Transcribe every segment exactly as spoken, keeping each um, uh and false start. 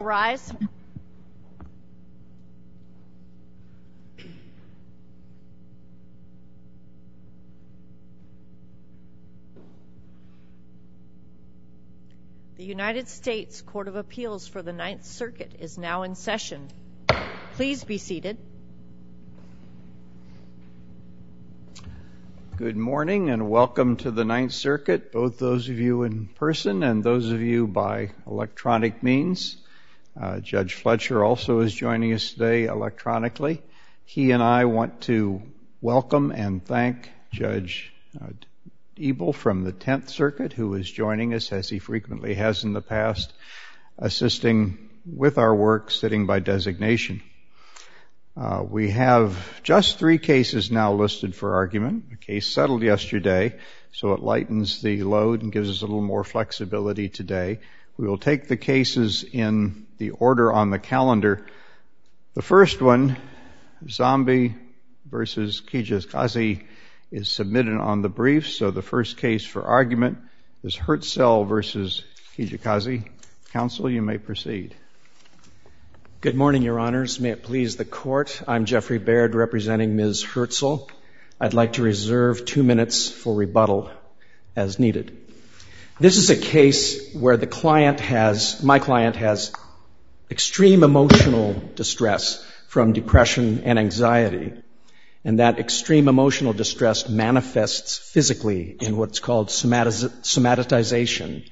rise. The United States Court of Appeals for the Ninth Circuit is now in session. Please be seated. Good morning and welcome to the Ninth Circuit, both those of you in person and those of you by electronic means. Uh, Judge Fletcher also is joining us today electronically. He and I want to welcome and thank Judge uh, Ebel from the Tenth Circuit, who is joining us, as he frequently has in the past, assisting with our work, sitting by designation. Uh, we have just three cases now listed for argument. A case settled yesterday, so it lightens the load and gives us a little more flexibility today. We will take the cases in the order on the calendar. The first one, Zombie versus Kijakazi, is submitted on the brief, so the first case for argument is Hertzell versus Kijakazi. Counsel, you may proceed. Good morning, Your Honors. May it please the Court. I'm Jeffrey Baird, representing Miz Hertzell. I'd like to reserve two minutes for rebuttal as needed. This is a case where the client has, my client has extreme emotional distress from depression and anxiety. And that extreme emotional distress manifests physically in what's called somatiz- somatization.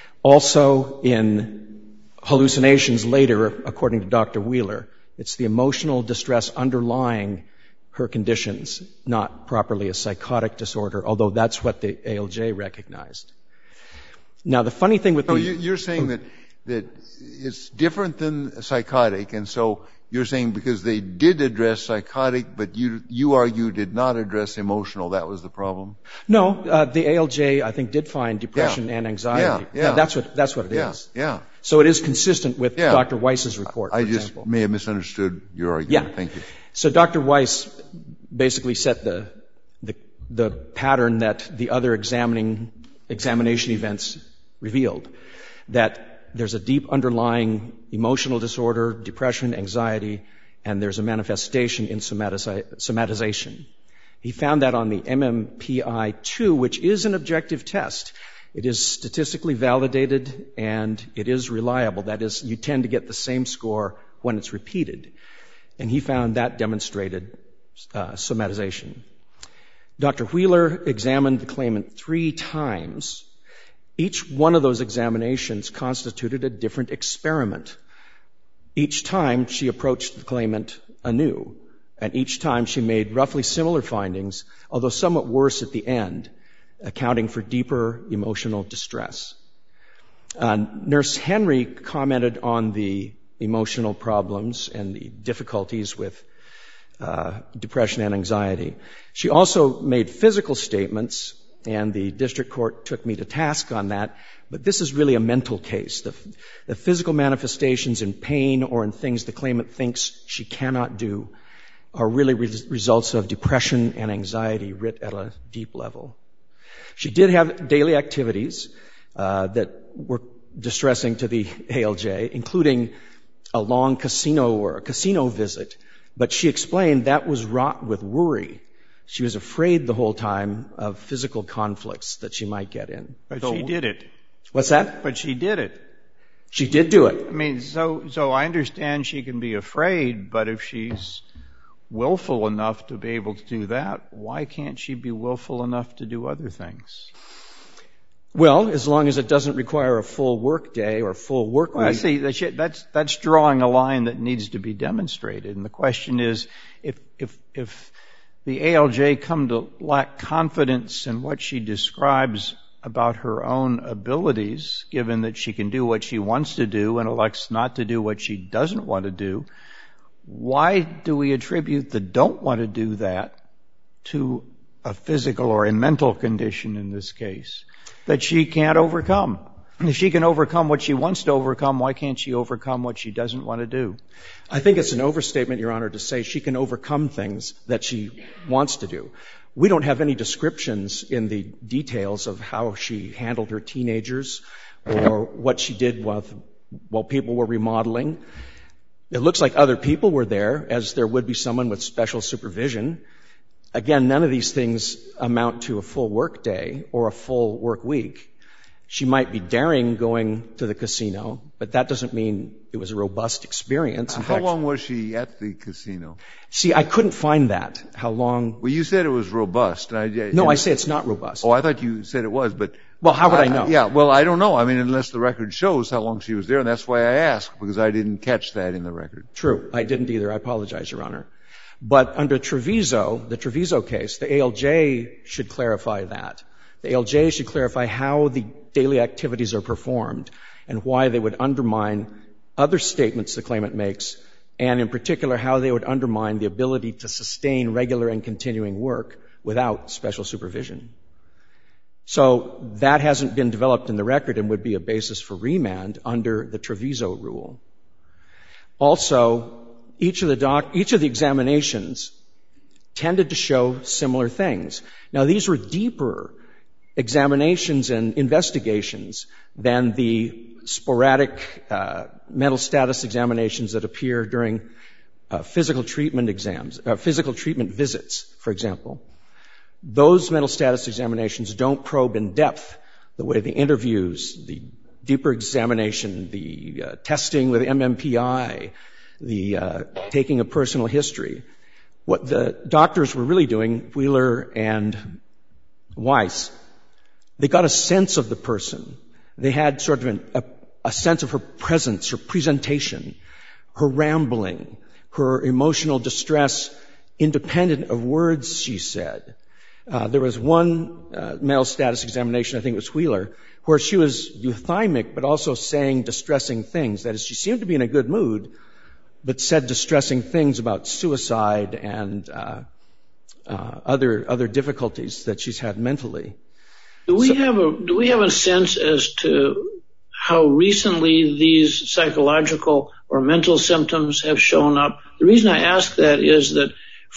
Also in hallucinations later, according to Doctor Wheeler. It's the emotional distress underlying her conditions, not properly a psychotic disorder, although that's what the A L J recognized. Now, the funny thing with so the... You're saying that, that it's different than psychotic, and so you're saying because they did address psychotic, but you you argue did not address emotional, that was the problem? No, uh, the A L J, I think, did find depression yeah. and anxiety. Yeah, yeah. yeah, that's what that's what it yeah, is. Yeah. So it is consistent with yeah. Doctor Weiss's report, for I just example. may have misunderstood your argument. Yeah. Thank you. So Doctor Weiss basically set the the the pattern that the other examining examination events revealed, that there's a deep underlying emotional disorder, depression, anxiety, and there's a manifestation in somatizi- somatization. He found that on the M M P I two, which is an objective test. It is statistically validated and it is reliable. That is, you tend to get the same score when it's repeated. And he found that demonstrated uh, somatization. Doctor Wheeler examined the claimant three times. Each one of those examinations constituted a different experiment. Each time she approached the claimant anew, and each time she made roughly similar findings, although somewhat worse at the end, accounting for deeper emotional distress. Uh, Nurse Henry commented on the emotional problems and the difficulties with uh, depression and anxiety. She also made physical statements, and the district court took me to task on that. But this is really a mental case. The, the physical manifestations in pain or in things the claimant thinks she cannot do are really re- results of depression and anxiety writ at a deep level. She did have daily activities uh, that were distressing to the A L J, including a long casino or a casino visit. But she explained that was wrought with worry. She was afraid the whole time of physical conflicts that she might get in. But so, she did it. What's that? But she did it. She did do it. I mean, so so I understand she can be afraid, but if she's willful enough to be able to do that, why can't she be willful enough to do other things? Well, as long as it doesn't require a full work day or full work week. Well, I see. That's, that's drawing a line that needs to be demonstrated. And the question is, if, if, if the A L J come to lack confidence in what she describes about her own abilities, given that she can do what she wants to do and elects not to do what she doesn't want to do, why do we attribute the don't want to do that to a physical or a mental condition in this case that she can't overcome? If she can overcome what she wants to overcome, why can't she overcome what she doesn't want to do? I think it's an overstatement, Your Honor, to say she can overcome things that she wants to do. We don't have any descriptions in the details of how she handled her teenagers or what she did with, while people were remodeling. It looks like other people were there, as there would be someone with special supervision. Again, none of these things amount to a full work day or a full work week. She might be daring going to the casino, but that doesn't mean it was a robust experience. In How fact, long was she at the casino? See, I couldn't find that, how long. Well, you said it was robust. And I, No, and, I say it's not robust. Oh, I thought you said it was, but... Well, how would I, I know? Yeah, well, I don't know. I mean, unless the record shows how long she was there, and that's why I asked, because I didn't catch that in the record. True. I didn't either. I apologize, Your Honor. But under Treviso, the Treviso case, the A L J should clarify that. The A L J should clarify how the daily activities are performed and why they would undermine other statements the claimant makes, and in particular how they would undermine the ability to sustain regular and continuing work without special supervision. So that hasn't been developed in the record and would be a basis for remand under the Treviso rule. Also, each of the doc, each of the examinations tended to show similar things. Now, these were deeper examinations and investigations than the sporadic uh, mental status examinations that appear during uh, physical treatment exams, uh, physical treatment visits, for example. Those mental status examinations don't probe in depth the way the interviews, the deeper examination, the uh, testing with M M P I, the uh, taking a personal history. What the doctors were really doing, Wheeler and Weiss, they got a sense of the person. They had sort of an, a, a sense of her presence, her presentation, her rambling, her emotional distress, independent of words she said. Uh, there was one uh, mental status examination, I think it was Wheeler, where she was euthymic but also saying distressing things. That is, she seemed to be in a good mood, but said distressing things about suicide and uh, uh, other other difficulties that she's had mentally. Do we So, have a do we have a sense as to how recently these psychological or mental symptoms have shown up? The reason I ask that is that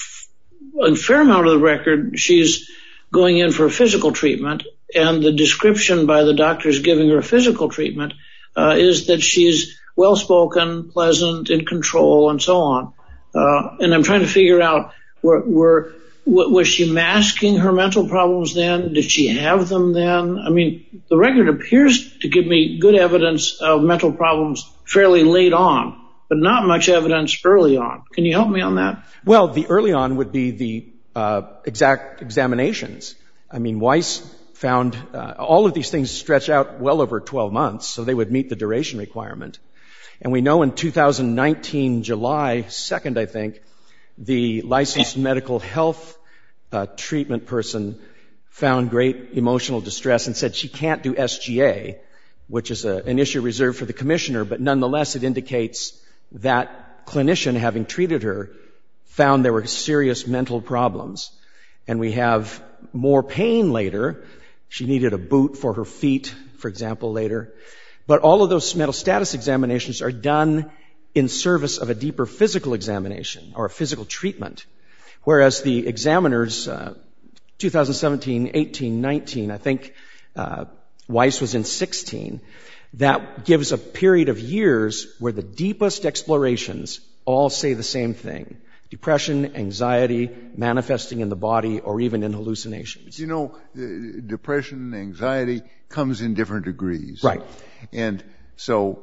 a fair amount of the record, she's going in for physical treatment, and the description by the doctors giving her physical treatment uh, is that she's well-spoken, pleasant, in control, and so on. Uh, and I'm trying to figure out, were, were, was she masking her mental problems then? Did she have them then? I mean, the record appears to give me good evidence of mental problems fairly late on, but not much evidence early on. Can you help me on that? Well, the early on would be the uh, exact examinations. I mean, Weiss found uh, all of these things stretch out well over twelve months, so they would meet the duration requirement. And we know in two thousand nineteen, July second, I think, the licensed medical health uh, treatment person found great emotional distress and said she can't do S G A, which is a, an issue reserved for the commissioner, but nonetheless it indicates that clinician, having treated her, found there were serious mental problems. And we have more pain later. She needed a boot for her feet, for example, later. But all of those mental status examinations are done in service of a deeper physical examination or a physical treatment. Whereas the examiners, uh, two thousand seventeen, eighteen, nineteen, I think uh, Weiss was in sixteen, that gives a period of years where the deepest explorations all say the same thing. Depression, anxiety, manifesting in the body, or even in hallucinations. You know, depression, anxiety comes in different degrees. Right. And so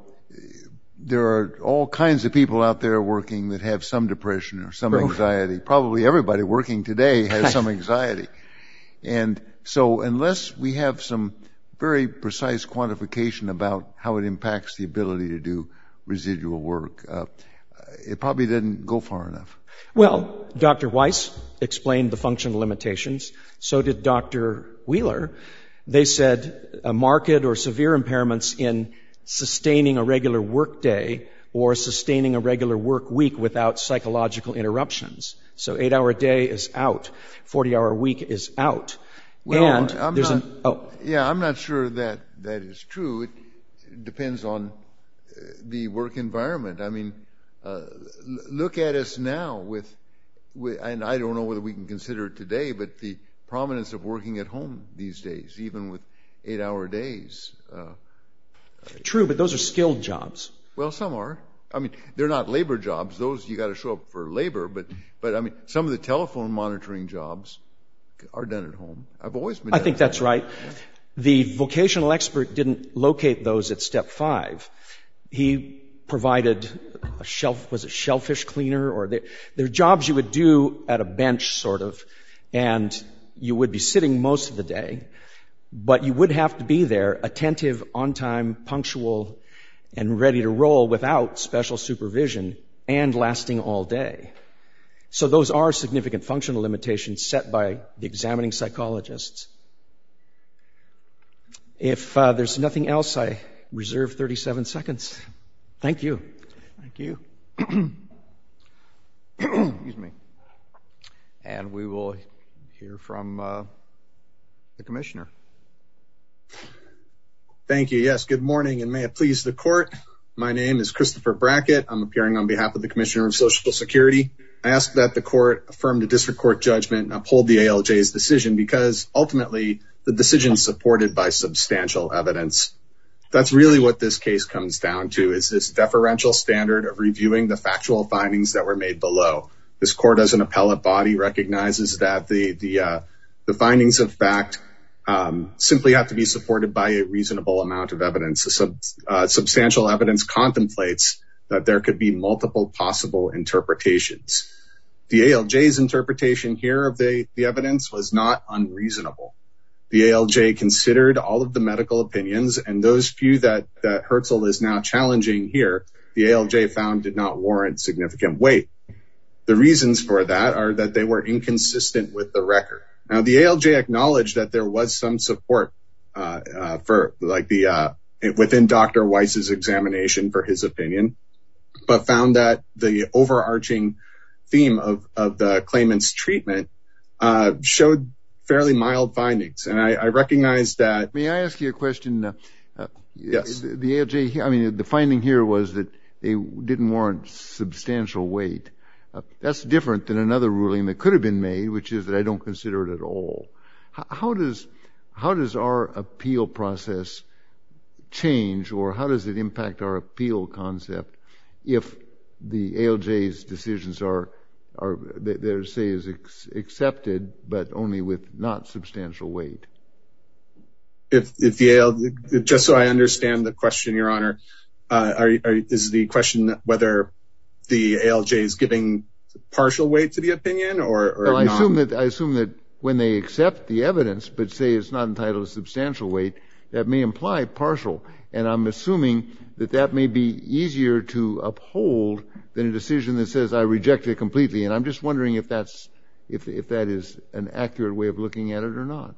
there are all kinds of people out there working that have some depression or some anxiety. Probably everybody working today has some anxiety. And so unless we have some very precise quantification about how it impacts the ability to do residual work, uh, it probably doesn't go far enough. Well, Doctor Weiss explained the functional limitations. So did Doctor Wheeler. They said uh, marked or severe impairments in sustaining a regular work day or sustaining a regular work week without psychological interruptions. So eight-hour day is out. forty-hour week is out. Well, and I'm there's not, an... Oh. Yeah, I'm not sure that that is true. It depends on uh, the work environment. I mean, uh, look at us now with, with, and I don't know whether we can consider it today, but the prominence of working at home these days, even with eight-hour days. Uh, True, but those are skilled jobs. Well, some are. I mean, they're not labor jobs. Those you got to show up for labor. But, but I mean, some of the telephone monitoring jobs are done at home. I've always been. I think that's right. Yeah. The vocational expert didn't locate those at step five. He provided a shelf, was it shellfish cleaner, or they, they're jobs you would do at a bench, sort of, and you would be sitting most of the day, but you would have to be there, attentive, on time, punctual, and ready to roll without special supervision and lasting all day. So those are significant functional limitations set by the examining psychologists. If uh, there's nothing else, I reserve thirty-seven seconds. Thank you. Thank you. Excuse me. And we will hear from uh, the Commissioner. Thank you. Yes, good morning, and may it please the Court. My name is Christopher Brackett. I'm appearing on behalf of the Commissioner of Social Security. I ask that the Court affirm the District Court judgment and uphold the A L J's decision because ultimately the decision is supported by substantial evidence. That's really what this case comes down to, is this deferential standard of reviewing the factual findings that were made below. This Court, as an appellate body, recognizes that the the, uh, the findings of fact um, simply have to be supported by a reasonable amount of evidence. Sub, uh, substantial evidence contemplates that there could be multiple possible interpretations. The A L J's interpretation here of the, the evidence was not unreasonable. The A L J considered all of the medical opinions, and those few that, that Herzl is now challenging here, the A L J found did not warrant significant weight. The reasons for that are that they were inconsistent with the record. Now, the A L J acknowledged that there was some support uh, uh, for, like the uh, within Doctor Weiss's examination for his opinion, but found that the overarching theme of, of the claimant's treatment uh, showed fairly mild findings. And I, I recognize that. May I ask you a question? Uh, uh, yes. The, the A L J, I mean, the finding here was that they didn't warrant substantial weight. Uh, that's different than another ruling that could have been made, which is that I don't consider it at all. How, how does how does our appeal process change, or how does it impact our appeal concept if the A L J's decisions are are they say is ex- accepted, but only with not substantial weight? If if the A L J, just so I understand the question, Your Honor, uh, are, are, is the question whether the A L J is giving partial weight to the opinion, or, or well, I not? assume that I assume that when they accept the evidence but say it's not entitled to substantial weight, that may imply partial, and I'm assuming that that may be easier to uphold than a decision that says I reject it completely. And I'm just wondering if that's if if that is an accurate way of looking at it or not.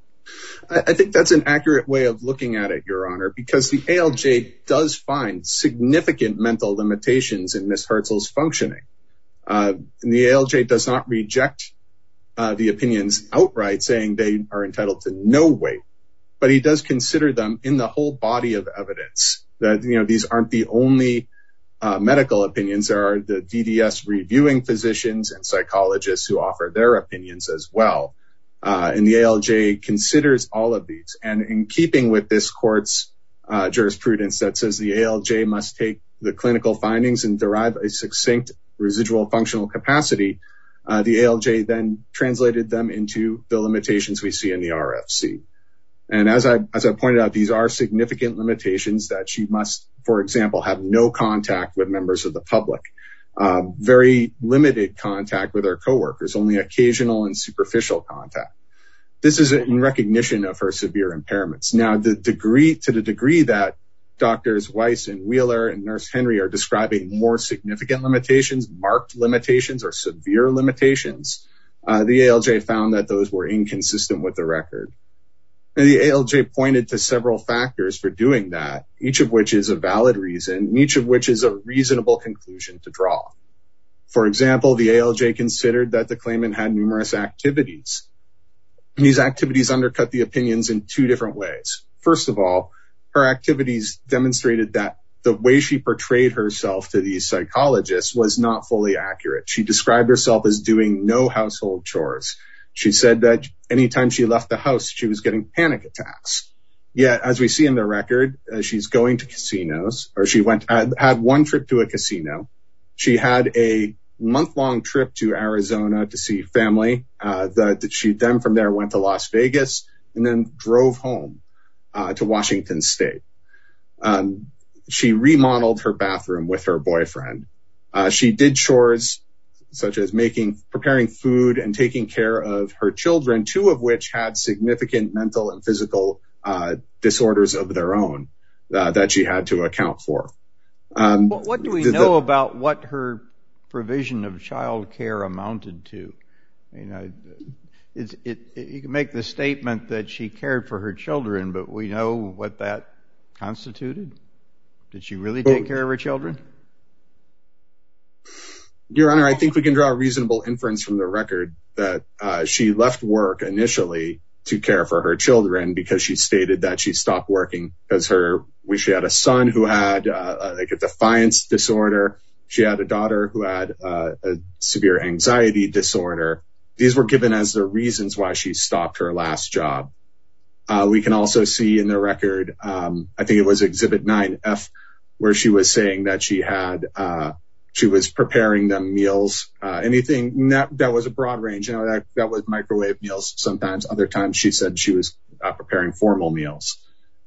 I, I think that's an accurate way of looking at it, Your Honor, because the A L J does find significant mental limitations in Miz Herzl's functioning. Uh, and the A L J does not reject uh, the opinions outright, saying they are entitled to no weight, but he does consider them in the whole body of evidence. That, you know, these aren't the only uh, medical opinions. There are the V D S reviewing physicians and psychologists who offer their opinions as well. Uh, and the A L J considers all of these. And in keeping with this court's uh, jurisprudence that says the A L J must take the clinical findings and derive a succinct residual functional capacity, uh, the A L J then translated them into the limitations we see in the R F C. And as I, as I pointed out, these are significant limitations that she must, for example, have no contact with members of the public, uh, very limited contact with her coworkers, only occasional and superficial contact. This is in recognition of her severe impairments. Now, the degree, to the degree that Doctors Weiss and Wheeler and Nurse Henry are describing more significant limitations, marked limitations, or severe limitations, uh, the A L J found that those were inconsistent with the record. And the A L J pointed to several factors for doing that, each of which is a valid reason, and each of which is a reasonable conclusion to draw. For example, the A L J considered that the claimant had numerous activities. These activities undercut the opinions in two different ways. First of all, her activities demonstrated that the way she portrayed herself to these psychologists was not fully accurate. She described herself as doing no household chores. She said that anytime she left the house, she was getting panic attacks. Yet, as we see in the record, uh, she's going to casinos, or she went had, had one trip to a casino. She had a month-long trip to Arizona to see family. Uh, that she then from there went to Las Vegas and then drove home uh, to Washington State. Um, she remodeled her bathroom with her boyfriend. Uh, she did chores such as making, preparing food and taking care of her children, two of which had significant mental and physical uh, disorders of their own uh, that she had to account for. Um, what, what do we the, know the, about what her provision of child care amounted to? You know, it's, it, it, you can make the statement that she cared for her children, but we know what that constituted? Did she really take well, care of her children? Your Honor, I think we can draw a reasonable inference from the record that uh, she left work initially to care for her children because she stated that she stopped working because her we, she had a son who had uh, like a defiance disorder. She had a daughter who had uh, a severe anxiety disorder. These were given as the reasons why she stopped her last job. Uh, we can also see in the record, um, I think it was Exhibit nine F, where she was saying that she had, uh, she was preparing them meals, uh, anything that, that was a broad range. You know, that, that was microwave meals sometimes. Other times she said she was uh, preparing formal meals.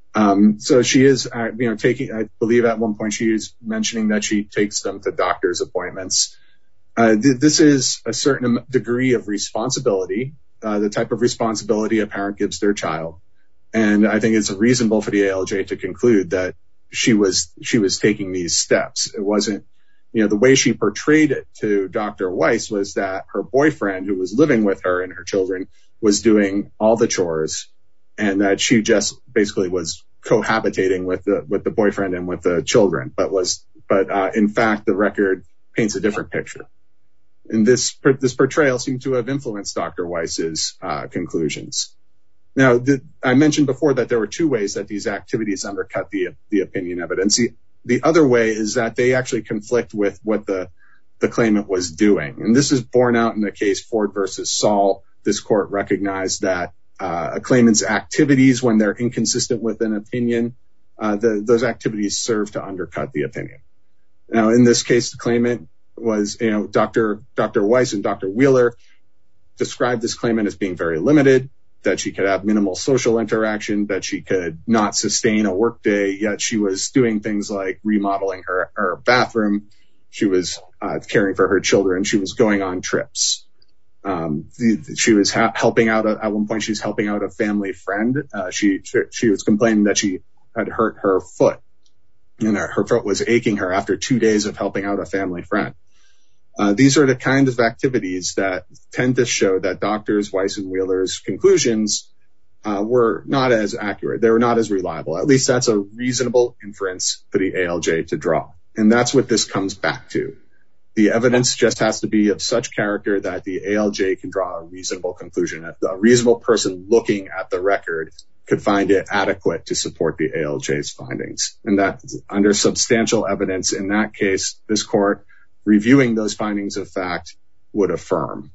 Um, so she is, uh, you know, taking, I believe at one point she is mentioning that she takes them to doctor's appointments. Uh, th- this is a certain degree of responsibility, uh, the type of responsibility a parent gives their child. And I think it's reasonable for the A L J to conclude that she was, she was taking these steps. It wasn't, you know, the way she portrayed it to Doctor Weiss was that her boyfriend, who was living with her and her children, was doing all the chores, and that she just basically was cohabitating with the, with the boyfriend and with the children, but was, but, uh, in fact, the record paints a different picture. And this, this portrayal seemed to have influenced Doctor Weiss's, uh, conclusions. Now, the, I mentioned before that there were two ways that these activities undercut the, the opinion evidence. The, the other way is that they actually conflict with what the, the claimant was doing. And this is borne out in the case Ford versus Saul. This court recognized that uh, a claimant's activities, when they're inconsistent with an opinion, uh, the, those activities serve to undercut the opinion. Now, in this case, the claimant was, you know, Doctor Doctor Weiss and Doctor Wheeler described this claimant as being very limited, that she could have minimal social interaction, that she could not sustain a workday, yet she was doing things like remodeling her, her bathroom. She was uh, caring for her children. She was going on trips. Um, the, she was ha- helping out, a, at one point she was helping out a family friend. Uh, she, she was complaining that she had hurt her foot, and her, her foot was aching her after two days of helping out a family friend. Uh, these are the kinds of activities that tend to show that Doctors Weiss and Wheeler's conclusions uh, were not as accurate. They were not as reliable. At least that's a reasonable inference for the A L J to draw. And that's what this comes back to. The evidence just has to be of such character that the A L J can draw a reasonable conclusion. A reasonable person looking at the record could find it adequate to support the A L J's findings. And that under substantial evidence in that case, this court reviewing those findings of fact would affirm.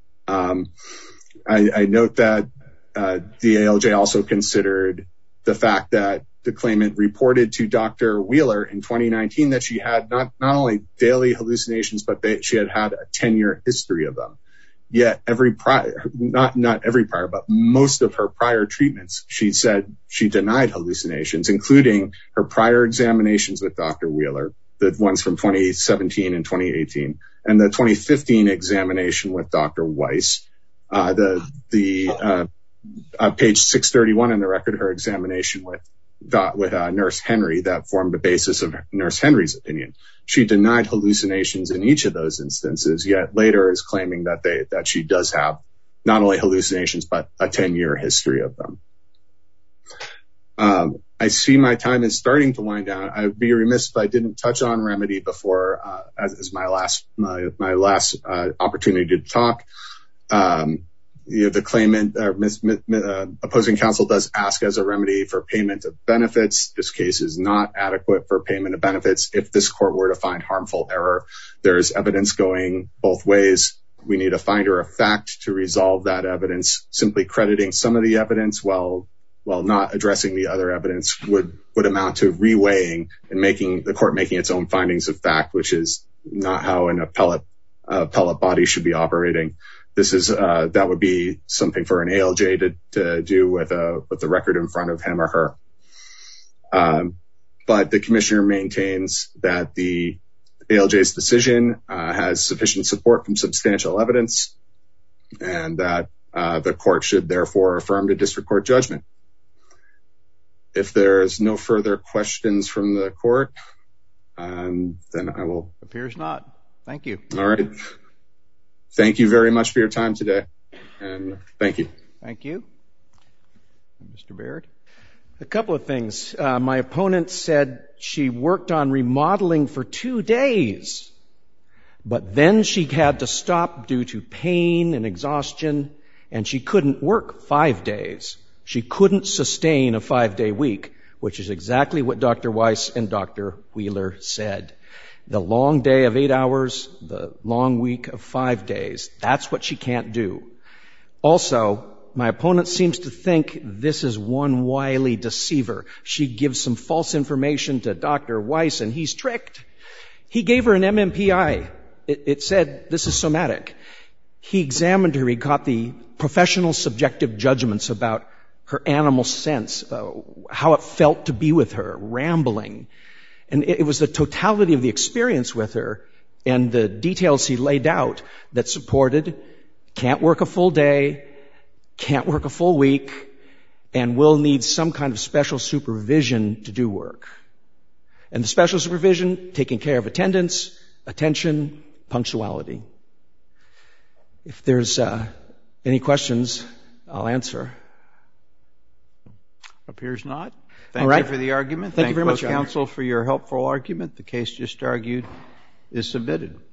Um, I, I note that uh, the A L J also considered the fact that the claimant reported to Doctor Wheeler in twenty nineteen that she had not, not only daily hallucinations, but they, she had had a ten-year history of them. Yet every prior, not, not every prior, but most of her prior treatments, she said she denied hallucinations, including her prior examinations with Doctor Wheeler, the ones from twenty seventeen and twenty eighteen, and the twenty fifteen examination with Doctor Weiss. Uh, the, the, uh, uh, page six thirty-one in the record, her examination with, with, uh, Nurse Henry that formed the basis of Nurse Henry's opinion. She denied hallucinations in each of those instances, yet later is claiming that they, that she does have not only hallucinations, but a ten-year history of them. Um, I see my time is starting to wind down. I would be remiss if I didn't touch on remedy before, uh, as, as my last, my, my last, uh, opportunity to talk. Um, you know, the claimant, or mis, uh, opposing counsel does ask as a remedy for payment of benefits. This case is not adequate for payment of benefits. If this court were to find harmful error, there's evidence going both ways. We need a finder of fact to resolve that evidence. Simply crediting some of the evidence while well, not addressing the other evidence would, would amount to reweighing and making the court making its own findings of fact, which is not how an appellate, uh, appellate body should be operating. This is, uh, that would be something for an A L J to, to do with a, with the record in front of him or her. Um, but the commissioner maintains that the A L J's decision, uh, has sufficient support from substantial evidence, and that, uh, the court should therefore affirm the district court judgment. If there's no further questions from the court, um, then I will. Appears not. Thank you. All right. Thank you very much for your time today, and thank you. Thank you. Mister Baird? A couple of things. Uh, my opponent said she worked on remodeling for two days, but then she had to stop due to pain and exhaustion, and she couldn't work five days. She couldn't sustain a five-day week, which is exactly what Doctor Weiss and Doctor Wheeler said. The long day of eight hours, the long week of five days, that's what she can't do. Also, my opponent seems to think this is one wily deceiver. She gives some false information to Doctor Weiss, and he's tricked. He gave her an M M P I. It, it said, this is somatic. He examined her. He got the professional subjective judgments about her animal sense, uh, how it felt to be with her, rambling. And it, it was the totality of the experience with her and the details he laid out that supported can't work a full day, can't work a full week, and will need some kind of special supervision to do work. And the special supervision, taking care of attendance, attention, punctuality. If there's uh, any questions, I'll answer. Appears not. Thank All right. you for the argument. Thank Thank you very both much, Your Honor. counsel, for your helpful argument. The case just argued is submitted.